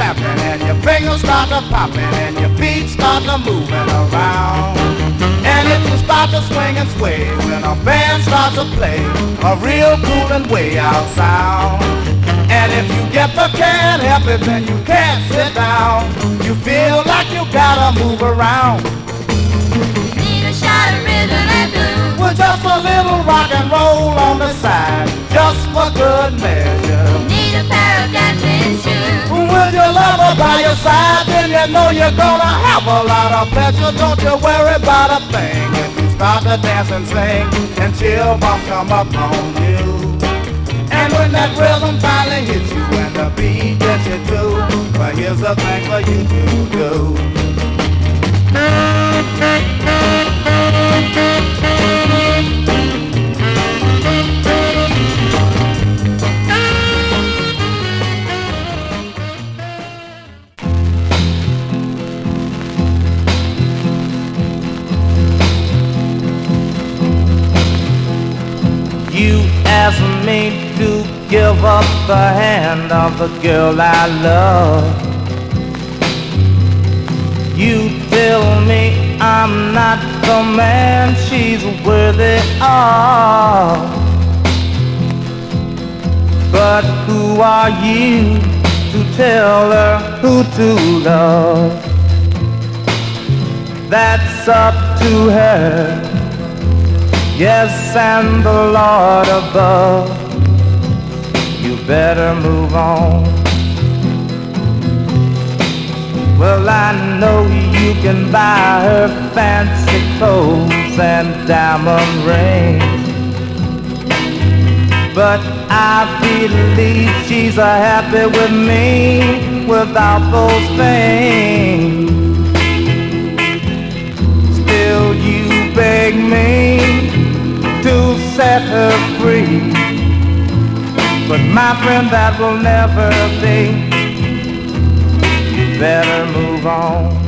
clapping and your fingers start to popping and your feet start to moving around. And if you start to swing and sway when a band starts to play a real cool and way out sound. And if you get the can't help it, then you can't sit down. You feel like you gotta move around. Need a shot of rhythm and blues. With just a little rock and roll on the side, just for good measure. Need a pair of dancing shoes. With your lover by your side, then you know you're gonna have a lot of pleasure. Don't you worry about a thing if you start to dance and sing and chill bumps come up on you. And when that rhythm finally hits you and the beat gets you too, well, here's the thing for you to do. You asked me to give up the hand of the girl I love. You tell me I'm not the man she's worthy of. But who are you to tell her who to love? That's up to her. Yes, and the Lord above. You better move on. Well, I know you can buy her fancy clothes and diamond rings, but I believe she's happy with me without those things. Still you beg me to set her free, but my friend, that will never be. You better move on.